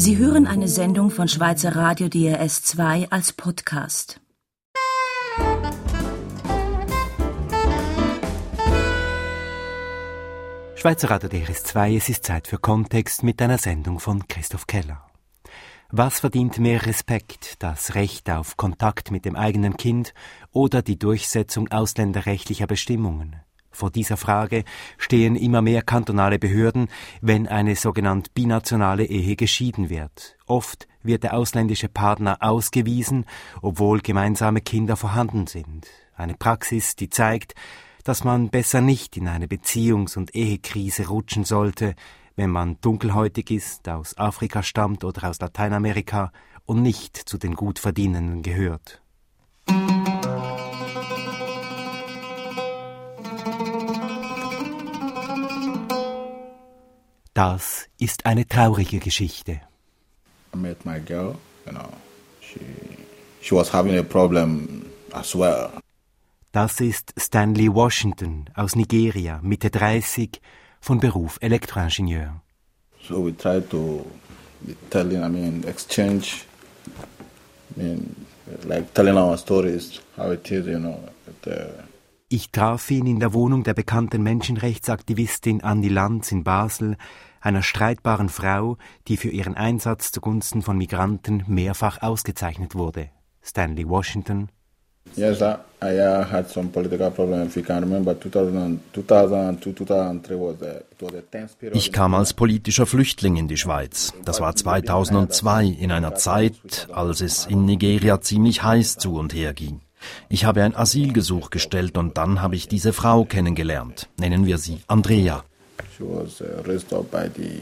Sie hören eine Sendung von Schweizer Radio DRS 2 als Podcast. Schweizer Radio DRS 2, es ist Zeit für Kontext mit einer Sendung von Christoph Keller. Was verdient mehr Respekt, das Recht auf Kontakt mit dem eigenen Kind oder die Durchsetzung ausländerrechtlicher Bestimmungen? Vor dieser Frage stehen immer mehr kantonale Behörden, wenn eine sogenannte binationale Ehe geschieden wird. Oft wird der ausländische Partner ausgewiesen, obwohl gemeinsame Kinder vorhanden sind. Eine Praxis, die zeigt, dass man besser nicht in eine Beziehungs- und Ehekrise rutschen sollte, wenn man dunkelhäutig ist, aus Afrika stammt oder aus Lateinamerika und nicht zu den Gutverdienenden gehört. Das ist eine traurige Geschichte. I met my girl, she was having a problem as well. Das ist Stanley Washington aus Nigeria, Mitte 30, von Beruf Elektroingenieur. So we tried to exchange, like telling our stories, how it is, Ich traf ihn in der Wohnung der bekannten Menschenrechtsaktivistin Annie Lanz in Basel, einer streitbaren Frau, die für ihren Einsatz zugunsten von Migranten mehrfach ausgezeichnet wurde. Stanley Washington. Yes, I had some political problems. If you can remember, 2002, 2003 was a tense period. Ich kam als politischer Flüchtling in die Schweiz. Das war 2002, in einer Zeit, als es in Nigeria ziemlich heiß zu und her ging. Ich habe ein Asylgesuch gestellt und dann habe ich diese Frau kennengelernt. Nennen wir sie Andrea. She was raised up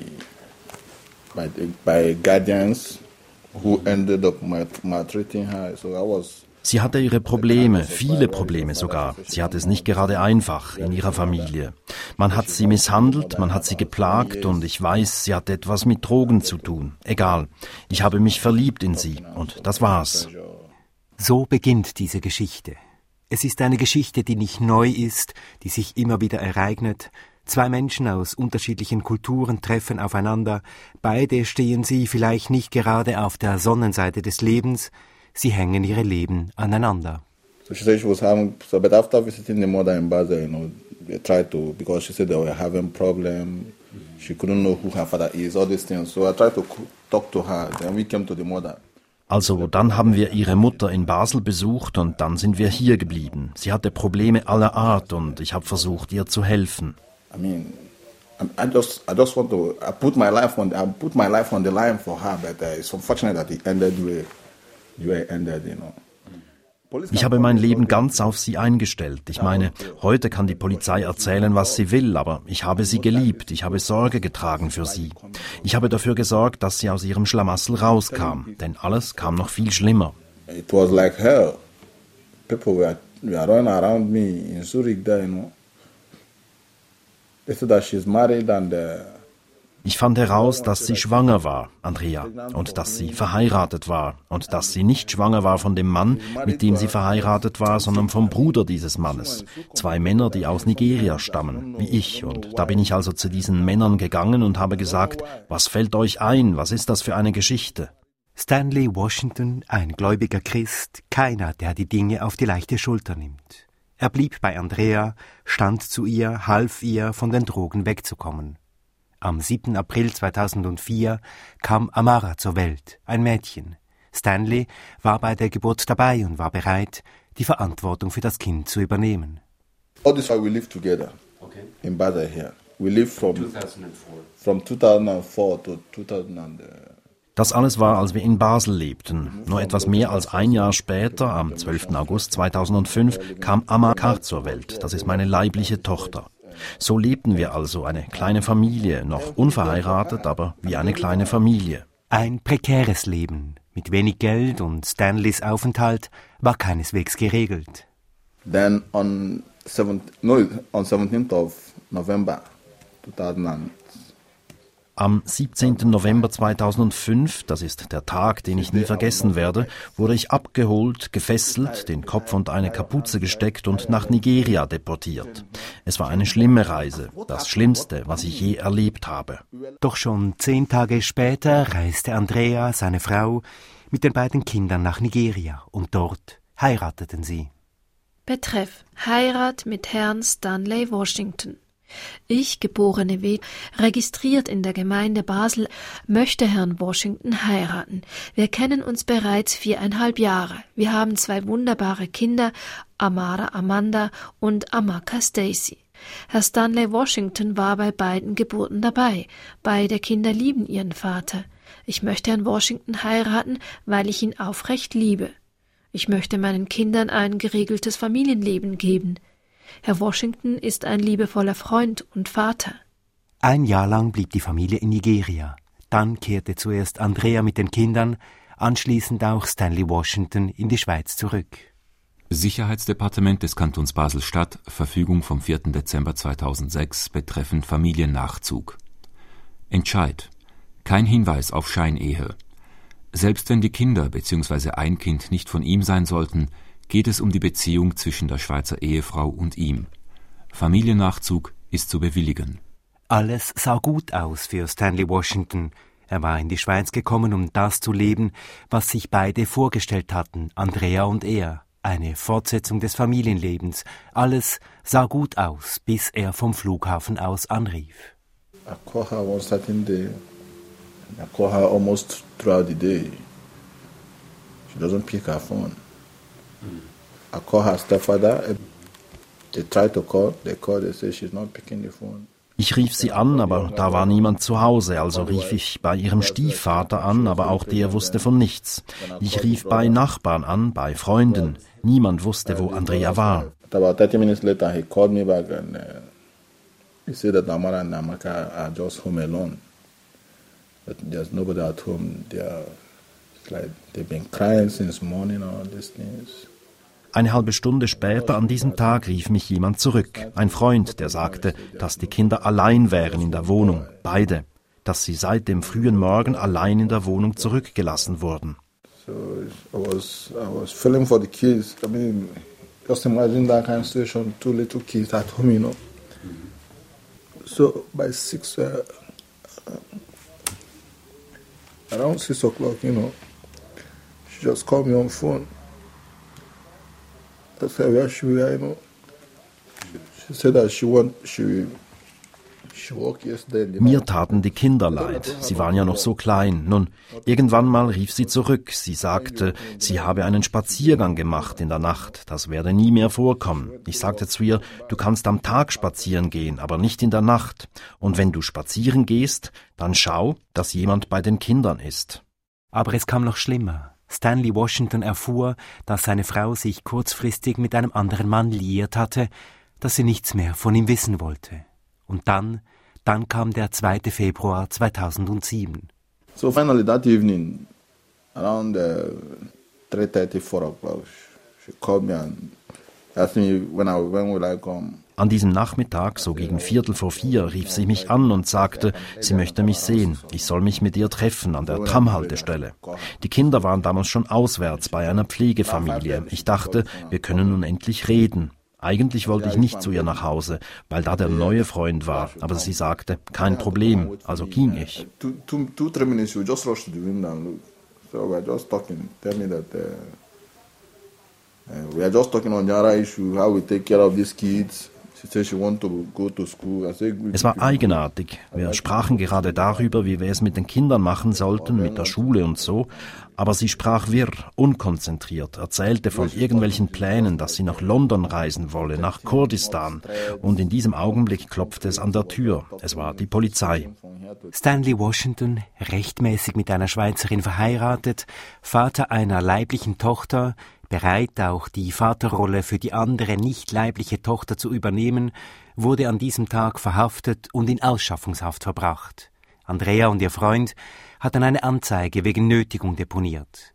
by guardians who ended up maltreating her. So I was. Sie hatte ihre Probleme, viele Probleme sogar. Sie hatte es nicht gerade einfach in ihrer Familie. Man hat sie misshandelt, man hat sie geplagt und ich weiß, sie hatte etwas mit Drogen zu tun. Egal, ich habe mich verliebt in sie und das war's. So beginnt diese Geschichte. Es ist eine Geschichte, die nicht neu ist, die sich immer wieder ereignet. Zwei Menschen aus unterschiedlichen Kulturen treffen aufeinander. Beide stehen sie vielleicht nicht gerade auf der Sonnenseite des Lebens. Sie hängen ihre Leben aneinander. So she said she was having, but after visiting the mother in Basel, they tried to, because she said they were having problem. She couldn't know who her father is, all these things. So I tried to talk to her. Then we came to the mother. Also dann haben wir ihre Mutter in Basel besucht und dann sind wir hier geblieben. Sie hatte Probleme aller Art und ich habe versucht, ihr zu helfen. I just want to. I put my life on the line for her, but it's unfortunate that it ended the way it ended, Ich habe mein Leben ganz auf sie eingestellt. Ich meine, heute kann die Polizei erzählen, was sie will, aber ich habe sie geliebt, ich habe Sorge getragen für sie. Ich habe dafür gesorgt, dass sie aus ihrem Schlamassel rauskam, denn alles kam noch viel schlimmer. It was like hell. People were running around me in Zurich there, They said that she's married and Ich fand heraus, dass sie schwanger war, Andrea, und dass sie verheiratet war und dass sie nicht schwanger war von dem Mann, mit dem sie verheiratet war, sondern vom Bruder dieses Mannes. Zwei Männer, die aus Nigeria stammen, wie ich. Und da bin ich also zu diesen Männern gegangen und habe gesagt, was fällt euch ein, was ist das für eine Geschichte? Stanley Washington, ein gläubiger Christ, keiner, der die Dinge auf die leichte Schulter nimmt. Er blieb bei Andrea, stand zu ihr, half ihr, von den Drogen wegzukommen. Am 7. April 2004 kam Amara zur Welt, ein Mädchen. Stanley war bei der Geburt dabei und war bereit, die Verantwortung für das Kind zu übernehmen. All this while we lived together in Basel here. We lived from 2004 to 2000. Das alles war, als wir in Basel lebten. Nur etwas mehr als ein Jahr später, am 12. August 2005, kam Amara zur Welt. Das ist meine leibliche Tochter. So lebten wir also, eine kleine Familie, noch unverheiratet, aber wie eine kleine Familie. Ein prekäres Leben, mit wenig Geld und Stanleys Aufenthalt war keineswegs geregelt. Then on 17th of November 2000. Am 17. November 2005, das ist der Tag, den ich nie vergessen werde, wurde ich abgeholt, gefesselt, den Kopf unter eine Kapuze gesteckt und nach Nigeria deportiert. Es war eine schlimme Reise, das Schlimmste, was ich je erlebt habe. Doch schon 10 Tage später reiste Andrea, seine Frau, mit den beiden Kindern nach Nigeria und dort heirateten sie. Betreff: Heirat mit Herrn Stanley Washington. Ich, geborene W., registriert in der Gemeinde Basel, möchte Herrn Washington heiraten. Wir kennen uns bereits 4,5 Jahre. Wir haben 2 wunderbare Kinder, Amara Amanda und Amaka Stacy. Herr Stanley Washington war bei beiden Geburten dabei. Beide Kinder lieben ihren Vater. Ich möchte Herrn Washington heiraten, weil ich ihn aufrecht liebe. Ich möchte meinen Kindern ein geregeltes Familienleben geben. Herr Washington ist ein liebevoller Freund und Vater. 1 Jahr lang blieb die Familie in Nigeria. Dann kehrte zuerst Andrea mit den Kindern, anschließend auch Stanley Washington in die Schweiz zurück. Sicherheitsdepartement des Kantons Basel-Stadt, Verfügung vom 4. Dezember 2006 betreffend Familiennachzug. Entscheid: Kein Hinweis auf Scheinehe. Selbst wenn die Kinder bzw. ein Kind nicht von ihm sein sollten, geht es um die Beziehung zwischen der Schweizer Ehefrau und ihm. Familiennachzug ist zu bewilligen. Alles sah gut aus für Stanley Washington. Er war in die Schweiz gekommen, um das zu leben, was sich beide vorgestellt hatten, Andrea und er. Eine Fortsetzung des Familienlebens. Alles sah gut aus, bis er vom Flughafen aus anrief. I call her one certain day. I call her almost throughout the day. She doesn't pick her phone. I call her stepfather. They try to call. They say she's not picking the phone. Ich rief sie an, aber da war niemand zu Hause, also rief ich bei ihrem Stiefvater an, aber auch der wusste von nichts. Ich rief bei Nachbarn an, bei Freunden. Niemand wusste, wo Andrea war. About 30 minutes later, he called me back and he said that Amara and Amaka are just home alone. But there's nobody at home. They've been crying since morning, all these things. Eine halbe Stunde später an diesem Tag rief mich jemand zurück, ein Freund, der sagte, dass die Kinder allein wären in der Wohnung, beide, dass sie seit dem frühen Morgen allein in der Wohnung zurückgelassen wurden. So I was feeling for the kids. I mean, just imagine that kind of situation, 2 little kids at home, you know. So by around 6 o'clock, you know, she just called me on phone. I said, where should we, you know? She said that she woke yesterday. Mir taten die Kinder leid. Sie waren ja noch so klein. Nun, irgendwann mal rief sie zurück. Sie sagte, sie habe einen Spaziergang gemacht in der Nacht. Das werde nie mehr vorkommen. Ich sagte zu ihr, du kannst am Tag spazieren gehen, aber nicht in der Nacht. Und wenn du spazieren gehst, dann schau, dass jemand bei den Kindern ist. Aber es kam noch schlimmer. Stanley Washington erfuhr, dass seine Frau sich kurzfristig mit einem anderen Mann liiert hatte, dass sie nichts mehr von ihm wissen wollte. Und dann kam der 2. Februar 2007. So finally that evening, around 3:30, 4 o'clock, she called me and asked me when will I come. An diesem Nachmittag, so gegen 3:45, rief sie mich an und sagte, sie möchte mich sehen. Ich soll mich mit ihr treffen an der Tramhaltestelle. Die Kinder waren damals schon auswärts bei einer Pflegefamilie. Ich dachte, wir können nun endlich reden. Eigentlich wollte ich nicht zu ihr nach Hause, weil da der neue Freund war. Aber sie sagte, kein Problem, also ging ich. 2-3 minutes, you just rush to the window and look. So we're just talking. Tell me that we are just talking on the other issue, how we take care of these kids. Es war eigenartig. Wir sprachen gerade darüber, wie wir es mit den Kindern machen sollten, mit der Schule und so. Aber sie sprach wirr, unkonzentriert, erzählte von irgendwelchen Plänen, dass sie nach London reisen wolle, nach Kurdistan. Und in diesem Augenblick klopfte es an der Tür. Es war die Polizei. Stanley Washington, rechtmäßig mit einer Schweizerin verheiratet, Vater einer leiblichen Tochter, bereit, auch die Vaterrolle für die andere nicht leibliche Tochter zu übernehmen, wurde an diesem Tag verhaftet und in Ausschaffungshaft verbracht. Andrea und ihr Freund hatten eine Anzeige wegen Nötigung deponiert.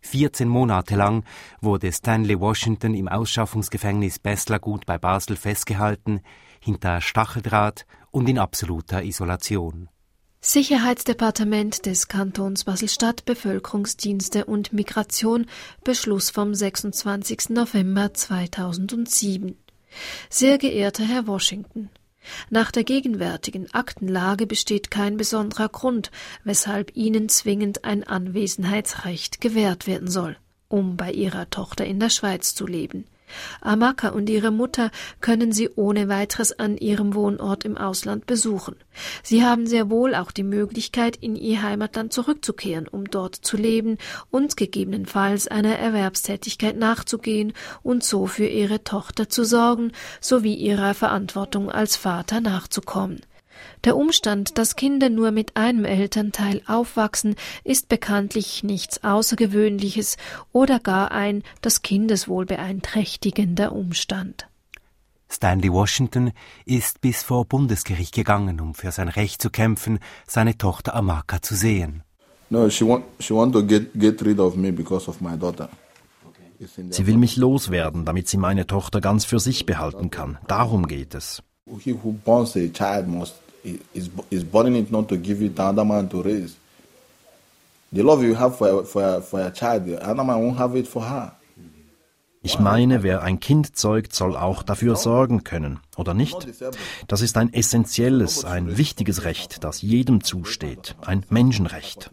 14 Monate lang wurde Stanley Washington im Ausschaffungsgefängnis Beslargut bei Basel festgehalten, hinter Stacheldraht und in absoluter Isolation. Sicherheitsdepartement des Kantons Basel-Stadt, Bevölkerungsdienste und Migration, Beschluss vom 26. November 2007. Sehr geehrter Herr Washington, nach der gegenwärtigen Aktenlage besteht kein besonderer Grund, weshalb Ihnen zwingend ein Anwesenheitsrecht gewährt werden soll, um bei Ihrer Tochter in der Schweiz zu leben. Amaka und ihre Mutter können Sie ohne weiteres an ihrem Wohnort im Ausland besuchen. Sie haben sehr wohl auch die Möglichkeit, in ihr Heimatland zurückzukehren, um dort zu leben und gegebenenfalls einer Erwerbstätigkeit nachzugehen und so für ihre Tochter zu sorgen, sowie ihrer Verantwortung als Vater nachzukommen. Der Umstand, dass Kinder nur mit einem Elternteil aufwachsen, ist bekanntlich nichts Außergewöhnliches oder gar ein das Kindeswohl beeinträchtigender Umstand. Stanley Washington ist bis vor Bundesgericht gegangen, um für sein Recht zu kämpfen, seine Tochter Amaka zu sehen. No, she want to get rid of me because of my daughter. Sie will mich loswerden, damit sie meine Tochter ganz für sich behalten kann. Darum geht es. He who borns a child is born it not to give it to another man to raise. The love you have for a child, another man won't have it for her. Ich meine, wer ein Kind zeugt, soll auch dafür sorgen können, oder nicht? Das ist ein essentielles, ein wichtiges Recht, das jedem zusteht, ein Menschenrecht.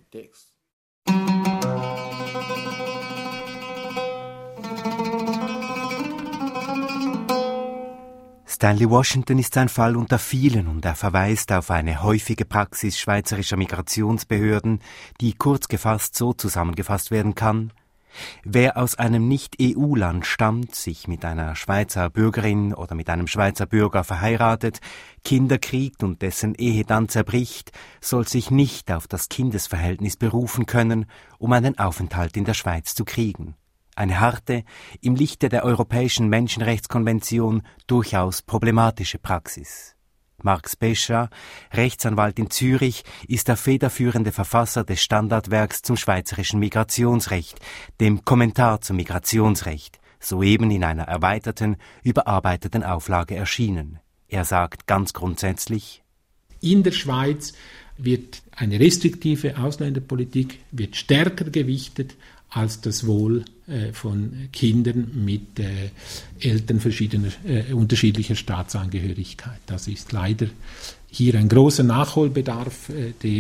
Stanley Washington ist ein Fall unter vielen und er verweist auf eine häufige Praxis schweizerischer Migrationsbehörden, die kurz gefasst so zusammengefasst werden kann: Wer aus einem Nicht-EU-Land stammt, sich mit einer Schweizer Bürgerin oder mit einem Schweizer Bürger verheiratet, Kinder kriegt und dessen Ehe dann zerbricht, soll sich nicht auf das Kindesverhältnis berufen können, um einen Aufenthalt in der Schweiz zu kriegen. Eine harte, im Lichte der Europäischen Menschenrechtskonvention durchaus problematische Praxis. Marc Spescha, Rechtsanwalt in Zürich, ist der federführende Verfasser des Standardwerks zum schweizerischen Migrationsrecht, dem Kommentar zum Migrationsrecht, soeben in einer erweiterten, überarbeiteten Auflage erschienen. Er sagt ganz grundsätzlich: In der Schweiz wird eine restriktive Ausländerpolitik stärker gewichtet als das Wohl von Kindern mit Eltern unterschiedlicher Staatsangehörigkeit. Das ist leider hier ein großer Nachholbedarf,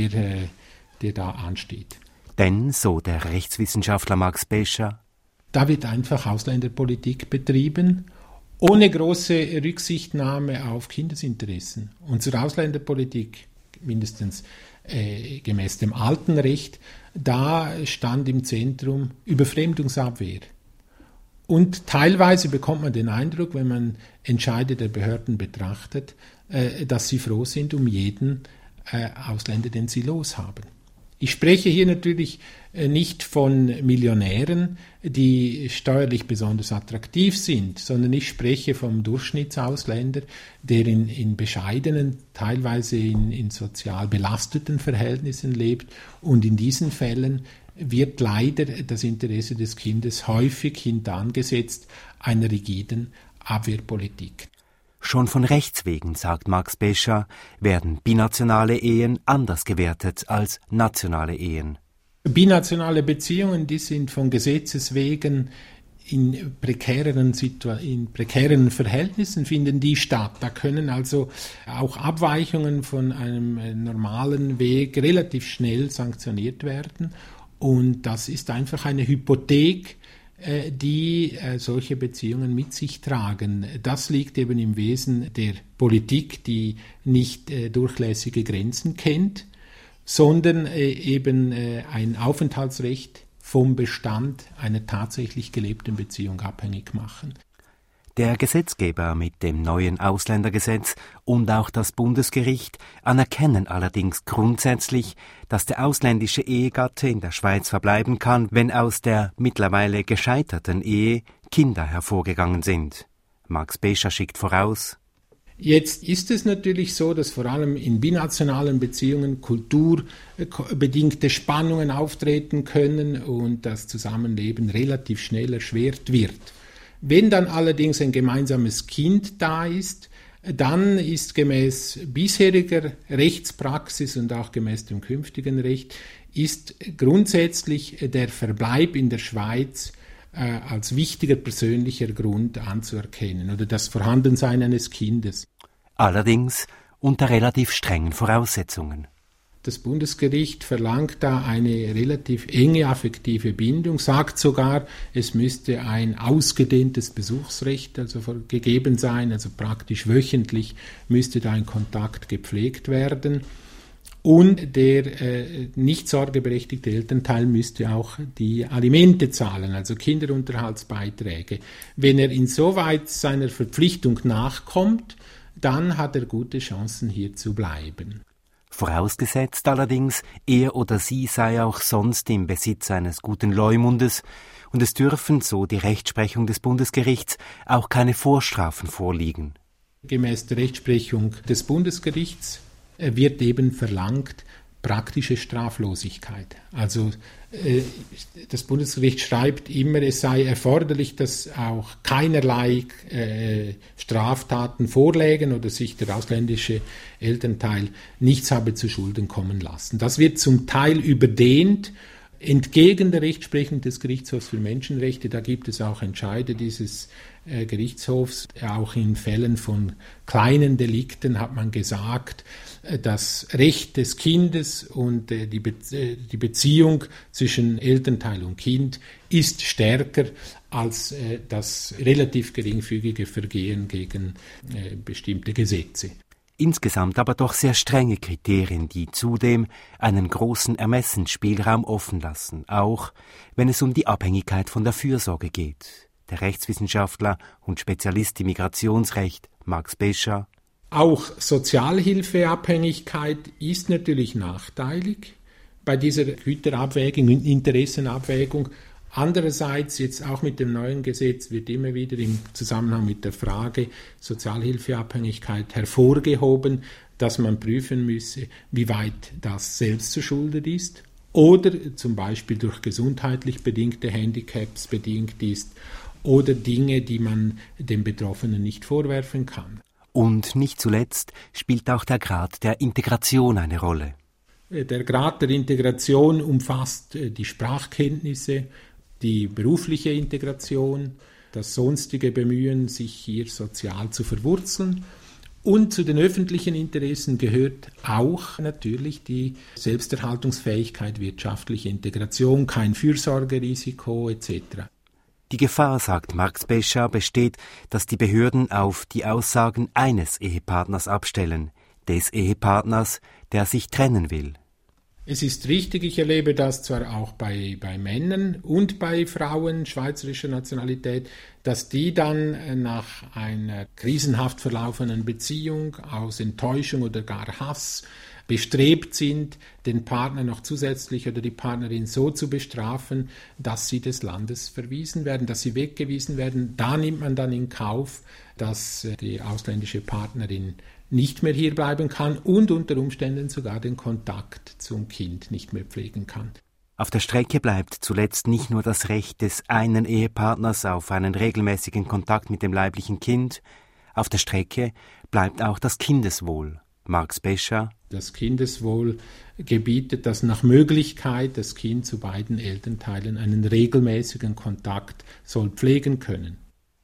der da ansteht. Denn, so der Rechtswissenschaftler Marc Spescha, da wird einfach Ausländerpolitik betrieben, ohne große Rücksichtnahme auf Kindesinteressen. Unsere Ausländerpolitik, mindestens gemäß dem alten Recht, da stand im Zentrum Überfremdungsabwehr. Und teilweise bekommt man den Eindruck, wenn man Entscheide der Behörden betrachtet, dass sie froh sind um jeden Ausländer, den sie loshaben. Ich spreche hier natürlich nicht von Millionären, die steuerlich besonders attraktiv sind, sondern ich spreche vom Durchschnittsausländer, der in bescheidenen, teilweise in sozial belasteten Verhältnissen lebt. Und in diesen Fällen wird leider das Interesse des Kindes häufig hintangesetzt einer rigiden Abwehrpolitik. Schon von Rechts wegen, sagt Marc Spescha, werden binationale Ehen anders gewertet als nationale Ehen. Binationale Beziehungen, die sind von Gesetzes wegen in prekären Verhältnissen finden die statt. Da können also auch Abweichungen von einem normalen Weg relativ schnell sanktioniert werden. Und das ist einfach eine Hypothek, die solche Beziehungen mit sich tragen. Das liegt eben im Wesen der Politik, die nicht durchlässige Grenzen kennt, sondern eben ein Aufenthaltsrecht vom Bestand einer tatsächlich gelebten Beziehung abhängig machen. Der Gesetzgeber mit dem neuen Ausländergesetz und auch das Bundesgericht anerkennen allerdings grundsätzlich, dass der ausländische Ehegatte in der Schweiz verbleiben kann, wenn aus der mittlerweile gescheiterten Ehe Kinder hervorgegangen sind. Marc Spescha schickt voraus: Jetzt ist es natürlich so, dass vor allem in binationalen Beziehungen kulturbedingte Spannungen auftreten können und das Zusammenleben relativ schnell erschwert wird. Wenn dann allerdings ein gemeinsames Kind da ist, dann ist gemäß bisheriger Rechtspraxis und auch gemäß dem künftigen Recht, ist grundsätzlich der Verbleib in der Schweiz als wichtiger persönlicher Grund anzuerkennen oder das Vorhandensein eines Kindes. Allerdings unter relativ strengen Voraussetzungen. Das Bundesgericht verlangt da eine relativ enge affektive Bindung, sagt sogar, es müsste ein ausgedehntes Besuchsrecht gegeben sein, also praktisch wöchentlich müsste da ein Kontakt gepflegt werden. Und der nicht sorgeberechtigte Elternteil müsste auch die Alimente zahlen, also Kinderunterhaltsbeiträge. Wenn er insoweit seiner Verpflichtung nachkommt, dann hat er gute Chancen, hier zu bleiben. Vorausgesetzt allerdings, er oder sie sei auch sonst im Besitz eines guten Leumundes und es dürfen, so die Rechtsprechung des Bundesgerichts, auch keine Vorstrafen vorliegen. Gemäß der Rechtsprechung des Bundesgerichts wird eben verlangt praktische Straflosigkeit. Also das Bundesgericht schreibt immer, es sei erforderlich, dass auch keinerlei Straftaten vorlägen oder sich der ausländische Elternteil nichts habe zu Schulden kommen lassen. Das wird zum Teil überdehnt, entgegen der Rechtsprechung des Gerichtshofs für Menschenrechte. Da gibt es auch Entscheide dieses Gerichtshofs. Auch in Fällen von kleinen Delikten hat man gesagt, das Recht des Kindes und die Beziehung zwischen Elternteil und Kind ist stärker als das relativ geringfügige Vergehen gegen bestimmte Gesetze. Insgesamt aber doch sehr strenge Kriterien, die zudem einen großen Ermessensspielraum offen lassen, auch wenn es um die Abhängigkeit von der Fürsorge geht. Der Rechtswissenschaftler und Spezialist im Migrationsrecht Max Bescher: Auch Sozialhilfeabhängigkeit ist natürlich nachteilig bei dieser Güterabwägung und Interessenabwägung. Andererseits, jetzt auch mit dem neuen Gesetz, wird immer wieder im Zusammenhang mit der Frage Sozialhilfeabhängigkeit hervorgehoben, dass man prüfen müsse, wie weit das selbst verschuldet ist oder zum Beispiel durch gesundheitlich bedingte Handicaps bedingt ist oder Dinge, die man dem Betroffenen nicht vorwerfen kann. Und nicht zuletzt spielt auch der Grad der Integration eine Rolle. Der Grad der Integration umfasst die Sprachkenntnisse, die berufliche Integration, das sonstige Bemühen, sich hier sozial zu verwurzeln. Und zu den öffentlichen Interessen gehört auch natürlich die Selbsterhaltungsfähigkeit, wirtschaftliche Integration, kein Fürsorgerisiko etc. Die Gefahr, sagt Max Bescher, besteht, dass die Behörden auf die Aussagen eines Ehepartners abstellen, des Ehepartners, der sich trennen will. Es ist richtig, ich erlebe das zwar auch bei Männern und bei Frauen schweizerischer Nationalität, dass die dann nach einer krisenhaft verlaufenden Beziehung aus Enttäuschung oder gar Hass bestrebt sind, den Partner noch zusätzlich oder die Partnerin so zu bestrafen, dass sie des Landes verwiesen werden, dass sie weggewiesen werden. Da nimmt man dann in Kauf, dass die ausländische Partnerin nicht mehr hier bleiben kann und unter Umständen sogar den Kontakt zum Kind nicht mehr pflegen kann. Auf der Strecke bleibt zuletzt nicht nur das Recht des einen Ehepartners auf einen regelmäßigen Kontakt mit dem leiblichen Kind, auf der Strecke bleibt auch das Kindeswohl. Max Bescher: Das Kindeswohl gebietet, dass nach Möglichkeit das Kind zu beiden Elternteilen einen regelmäßigen Kontakt soll pflegen können.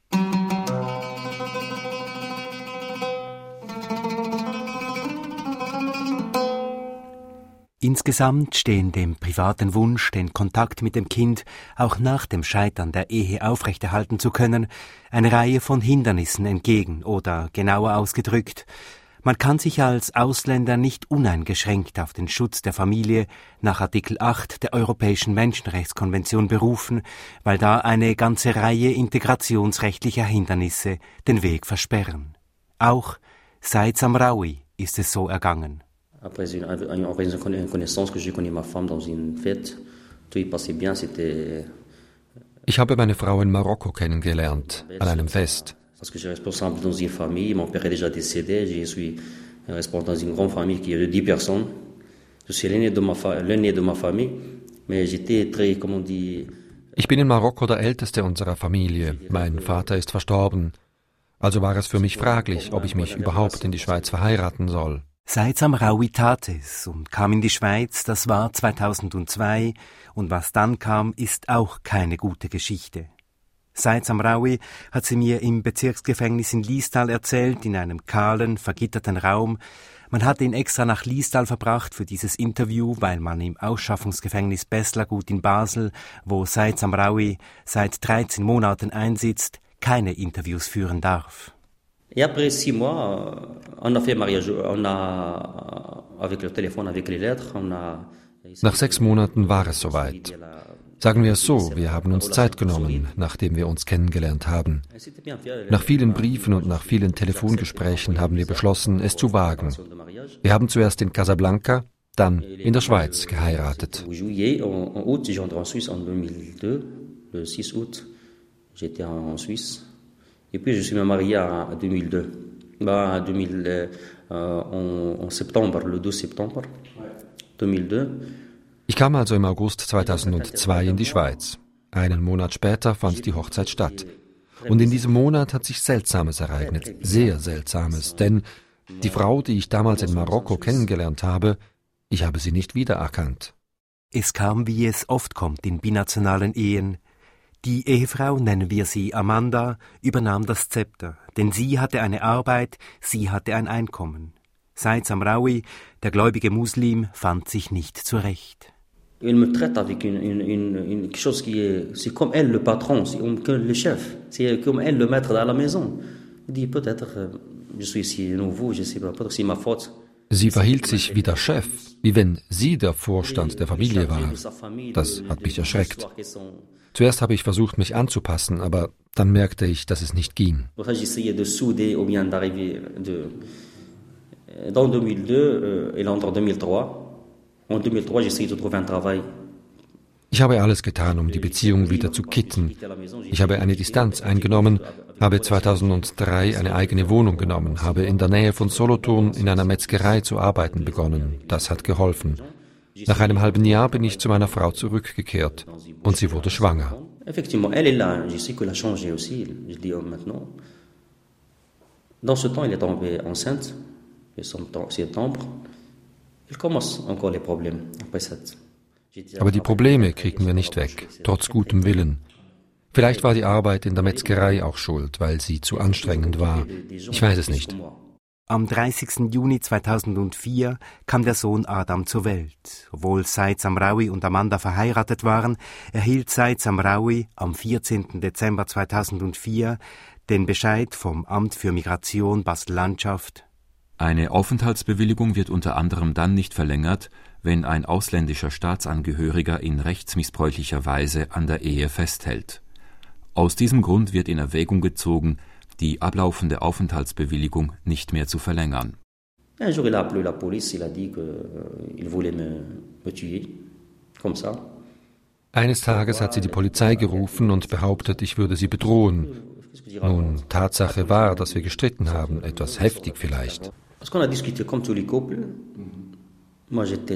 Insgesamt stehen dem privaten Wunsch, den Kontakt mit dem Kind auch nach dem Scheitern der Ehe aufrechterhalten zu können, eine Reihe von Hindernissen entgegen oder genauer ausgedrückt: Man kann sich als Ausländer nicht uneingeschränkt auf den Schutz der Familie nach Artikel 8 der Europäischen Menschenrechtskonvention berufen, weil da eine ganze Reihe integrationsrechtlicher Hindernisse den Weg versperren. Auch Said Samraoui ist es so ergangen. Après une connaissance que j'ai connu ma femme dans une fête, tout y passait bien, c'était. Ich habe meine Frau in Marokko kennengelernt, an einem Fest. Parce que je suis responsable dans une famille, mon père est déjà décédé, je suis responsable dans une grande famille qui est de 10 personnes. Je suis l'aîné de ma famille, mais j'étais très, comment on dit... Ich bin in Marokko der Älteste unserer Familie. Mein Vater ist verstorben. Also war es für mich fraglich, ob ich mich überhaupt in die Schweiz verheiraten soll. Said Samraoui tat es und kam in die Schweiz, das war 2002, und was dann kam, ist auch keine gute Geschichte. Said Samraoui hat sie mir im Bezirksgefängnis in Liestal erzählt, in einem kahlen, vergitterten Raum. Man hat ihn extra nach Liestal verbracht für dieses Interview, weil man im Ausschaffungsgefängnis Beslagut in Basel, wo Said Samraoui seit 13 Monaten einsitzt, keine Interviews führen darf. Et après 6 mois, on a fait mariage, avec le téléphone, avec les lettres, Nach 6 Monaten war es soweit. Sagen wir es so, wir haben uns Zeit genommen, nachdem wir uns kennengelernt haben. Nach vielen Briefen und nach vielen Telefongesprächen haben wir beschlossen, es zu wagen. Wir haben zuerst in Casablanca, dann in der Schweiz geheiratet. Et puis je suis marié en 2002. En septembre, le 2 septembre 2002. Ich kam also im August 2002 in die Schweiz. Einen Monat später fand die Hochzeit statt. Und in diesem Monat hat sich Seltsames ereignet, sehr Seltsames, denn die Frau, die ich damals in Marokko kennengelernt habe, ich habe sie nicht wiedererkannt. Es kam, wie es oft kommt in binationalen Ehen. Die Ehefrau, nennen wir sie Amanda, übernahm das Zepter, denn sie hatte eine Arbeit, sie hatte ein Einkommen. Said Samraoui, der gläubige Muslim, fand sich nicht zurecht. Il me traite avec une chose qui est, c'est comme elle le patron, c'est comme le chef, c'est comme elle le maître à la maison. Il dit peut-être, je suis ici nouveau, je sais pas, peut-être c'est ma faute. Sie verhielt sich wie der Chef, wie wenn sie der Vorstand der Familie war. Das hat mich erschreckt. Zuerst habe ich versucht, mich anzupassen, aber dann merkte ich, dass es nicht ging. Dans 2002 et en 2003. En 2003, j'ai essayé de trouver un travail. Ich habe alles getan, um die Beziehung wieder zu kitten. Ich habe eine Distanz eingenommen, habe 2003 eine eigene Wohnung genommen, habe in der Nähe von Solothurn in einer Metzgerei zu arbeiten begonnen. Das hat geholfen. Nach einem halben Jahr bin ich zu meiner Frau zurückgekehrt und sie wurde schwanger. Effectivement, elle est là. Je sais qu'elle a changé aussi. Je dis maintenant. Dans ce temps, elle est tombée enceinte. Septembre. Il commence encore les problèmes après ça. Aber die Probleme kriegen wir nicht weg, trotz gutem Willen. Vielleicht war die Arbeit in der Metzgerei auch schuld, weil sie zu anstrengend war. Ich weiß es nicht. Am 30. Juni 2004 kam der Sohn Adam zur Welt. Obwohl Said Samraoui und Amanda verheiratet waren, erhielt Said Samraoui am 14. Dezember 2004 den Bescheid vom Amt für Migration Basel-Landschaft: Eine Aufenthaltsbewilligung wird unter anderem dann nicht verlängert, wenn ein ausländischer Staatsangehöriger in rechtsmissbräuchlicher Weise an der Ehe festhält. Aus diesem Grund wird in Erwägung gezogen, die ablaufende Aufenthaltsbewilligung nicht mehr zu verlängern. Un jour, il a appelé la police, il a dit qu'il voulait me tuer, comme ça. Eines Tages hat sie die Polizei gerufen und behauptet, ich würde sie bedrohen. Nun, Tatsache war, dass wir gestritten haben, etwas heftig vielleicht. Parce qu'on a discuté comme tous les couples. Moi, j'étais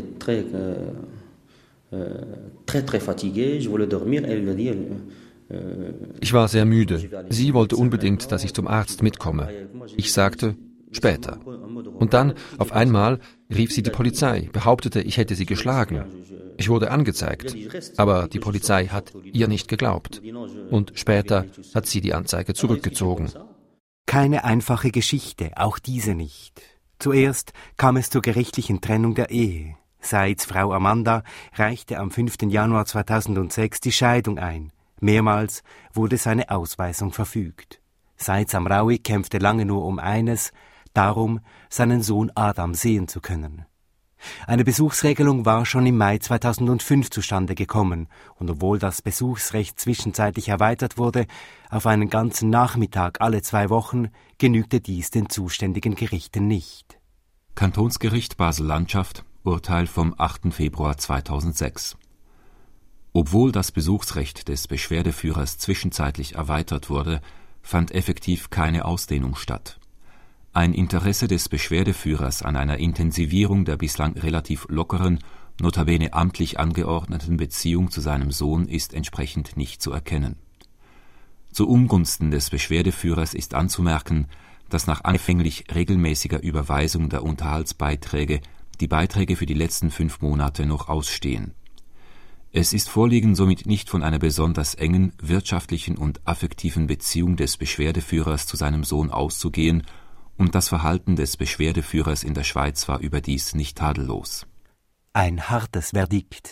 très fatigué. Je voulais dormir. Elle me dit. Ich war sehr müde. Sie wollte unbedingt, dass ich zum Arzt mitkomme. Ich sagte, später. Und dann, auf einmal, rief sie die Polizei, behauptete, ich hätte sie geschlagen. Ich wurde angezeigt, aber die Polizei hat ihr nicht geglaubt. Und später hat sie die Anzeige zurückgezogen. Keine einfache Geschichte, auch diese nicht. Zuerst kam es zur gerichtlichen Trennung der Ehe. Saids Frau Amanda reichte am 5. Januar 2006 die Scheidung ein. Mehrmals wurde seine Ausweisung verfügt. Said Samraoui kämpfte lange nur um eines, darum, seinen Sohn Adam sehen zu können. Eine Besuchsregelung war schon im Mai 2005 zustande gekommen, und obwohl das Besuchsrecht zwischenzeitlich erweitert wurde, auf einen ganzen Nachmittag alle 2 Wochen, genügte dies den zuständigen Gerichten nicht. Kantonsgericht Basel-Landschaft, Urteil vom 8. Februar 2006. Obwohl das Besuchsrecht des Beschwerdeführers zwischenzeitlich erweitert wurde, fand effektiv keine Ausdehnung statt. Ein Interesse des Beschwerdeführers an einer Intensivierung der bislang relativ lockeren, notabene amtlich angeordneten Beziehung zu seinem Sohn ist entsprechend nicht zu erkennen. Zu Ungunsten des Beschwerdeführers ist anzumerken, dass nach anfänglich regelmäßiger Überweisung der Unterhaltsbeiträge die Beiträge für die letzten 5 Monate noch ausstehen. Es ist vorliegend somit nicht von einer besonders engen wirtschaftlichen und affektiven Beziehung des Beschwerdeführers zu seinem Sohn auszugehen, und das Verhalten des Beschwerdeführers in der Schweiz war überdies nicht tadellos. Ein hartes Verdikt.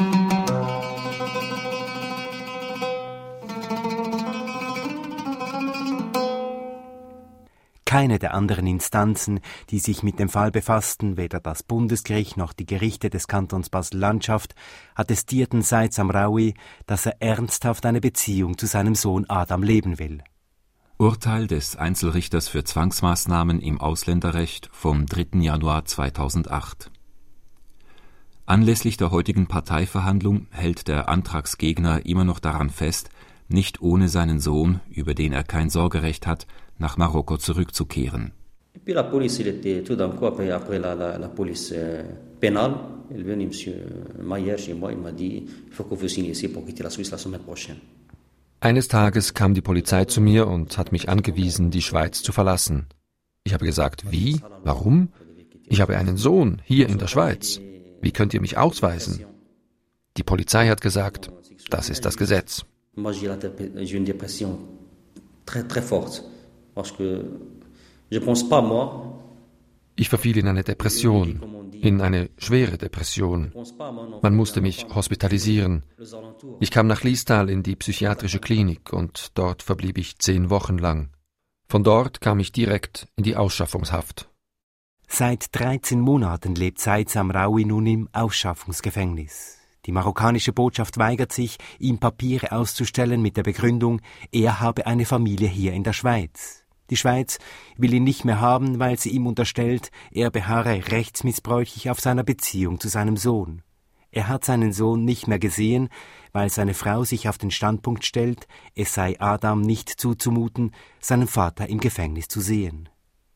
Keine der anderen Instanzen, die sich mit dem Fall befassten, weder das Bundesgericht noch die Gerichte des Kantons Basel-Landschaft, attestierten Said Samraoui, dass er ernsthaft eine Beziehung zu seinem Sohn Adam leben will. Urteil des Einzelrichters für Zwangsmaßnahmen im Ausländerrecht vom 3. Januar 2008. Anlässlich der heutigen Parteiverhandlung hält der Antragsgegner immer noch daran fest, nicht ohne seinen Sohn, über den er kein Sorgerecht hat, nach Marokko zurückzukehren. Et puis la police, il était tout d'un coup, après la police pénale, il est venu monsieur Mayer chez moi, il m'a dit, il faut que vous signiez ici pour quitter la Suisse la semaine prochaine. Eines Tages kam die Polizei zu mir und hat mich angewiesen, die Schweiz zu verlassen. Ich habe gesagt, wie? Warum? Ich habe einen Sohn hier in der Schweiz. Wie könnt ihr mich ausweisen? Die Polizei hat gesagt, das ist das Gesetz. Moi, j'ai une dépression très très forte parce que je pense pas moi. Ich verfiel in eine Depression, in eine schwere Depression. Man musste mich hospitalisieren. Ich kam nach Liestal in die psychiatrische Klinik und dort verblieb ich 10 Wochen lang. Von dort kam ich direkt in die Ausschaffungshaft. Seit 13 Monaten lebt Said Samraoui nun im Ausschaffungsgefängnis. Die marokkanische Botschaft weigert sich, ihm Papiere auszustellen mit der Begründung, er habe eine Familie hier in der Schweiz. Die Schweiz will ihn nicht mehr haben, weil sie ihm unterstellt, er beharre rechtsmissbräuchlich auf seiner Beziehung zu seinem Sohn. Er hat seinen Sohn nicht mehr gesehen, weil seine Frau sich auf den Standpunkt stellt, es sei Adam nicht zuzumuten, seinen Vater im Gefängnis zu sehen.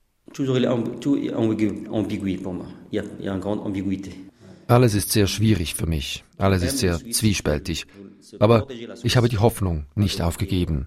Alles ist sehr schwierig für mich, alles ist sehr zwiespältig. Aber ich habe die Hoffnung nicht aufgegeben.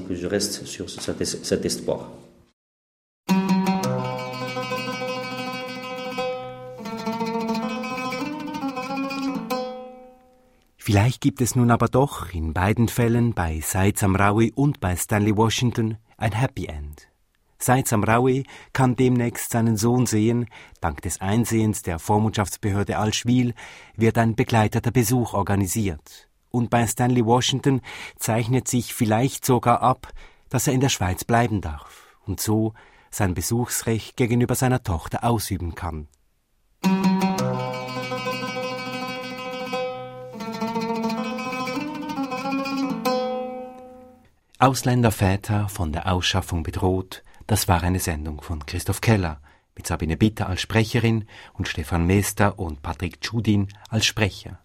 Vielleicht gibt es nun aber doch in beiden Fällen, bei Said Samraoui und bei Stanley Washington, ein Happy End. Said Samraoui kann demnächst seinen Sohn sehen. Dank des Einsehens der Vormundschaftsbehörde Allschwil wird ein begleiteter Besuch organisiert. Und bei Stanley Washington zeichnet sich vielleicht sogar ab, dass er in der Schweiz bleiben darf und so sein Besuchsrecht gegenüber seiner Tochter ausüben kann. Ausländerväter von der Ausschaffung bedroht, das war eine Sendung von Christoph Keller mit Sabine Bitter als Sprecherin und Stefan Meester und Patrick Tschudin als Sprecher.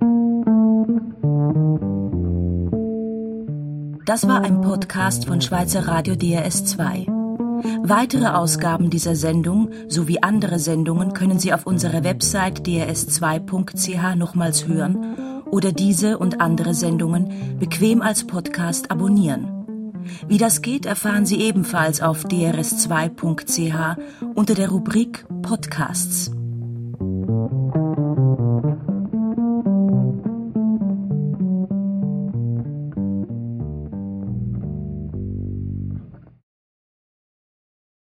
Das war ein Podcast von Schweizer Radio DRS2. Weitere Ausgaben dieser Sendung sowie andere Sendungen können Sie auf unserer Website drs2.ch nochmals hören oder diese und andere Sendungen bequem als Podcast abonnieren. Wie das geht, erfahren Sie ebenfalls auf drs2.ch unter der Rubrik Podcasts.